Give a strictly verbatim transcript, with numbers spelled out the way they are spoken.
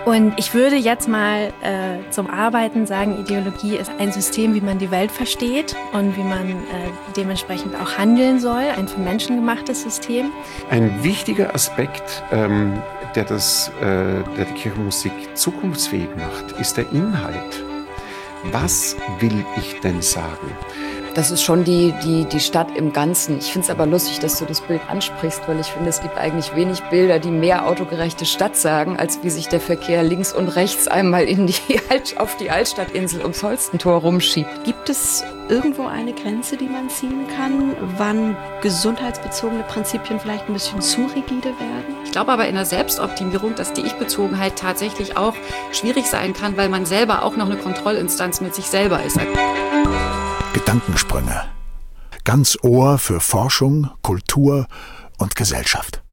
Und ich würde jetzt mal äh, zum Arbeiten sagen, Ideologie ist ein System, wie man die Welt versteht und wie man äh, dementsprechend auch handeln soll, ein von Menschen gemachtes System. Ein wichtiger Aspekt, ähm, der, das, äh, der die Kirchenmusik zukunftsfähig macht, ist der Inhalt. Was will ich denn sagen? Das ist schon die, die, die Stadt im Ganzen. Ich finde es aber lustig, dass du das Bild ansprichst, weil ich finde, es gibt eigentlich wenig Bilder, die mehr autogerechte Stadt sagen, als wie sich der Verkehr links und rechts einmal in die Alt, auf die Altstadtinsel ums Holstentor rumschiebt. Gibt es irgendwo eine Grenze, die man ziehen kann, wann gesundheitsbezogene Prinzipien vielleicht ein bisschen zu rigide werden? Ich glaube aber in der Selbstoptimierung, dass die Ich-Bezogenheit tatsächlich auch schwierig sein kann, weil man selber auch noch eine Kontrollinstanz mit sich selber ist. Gedankensprünge. Ganz Ohr für Forschung, Kultur und Gesellschaft.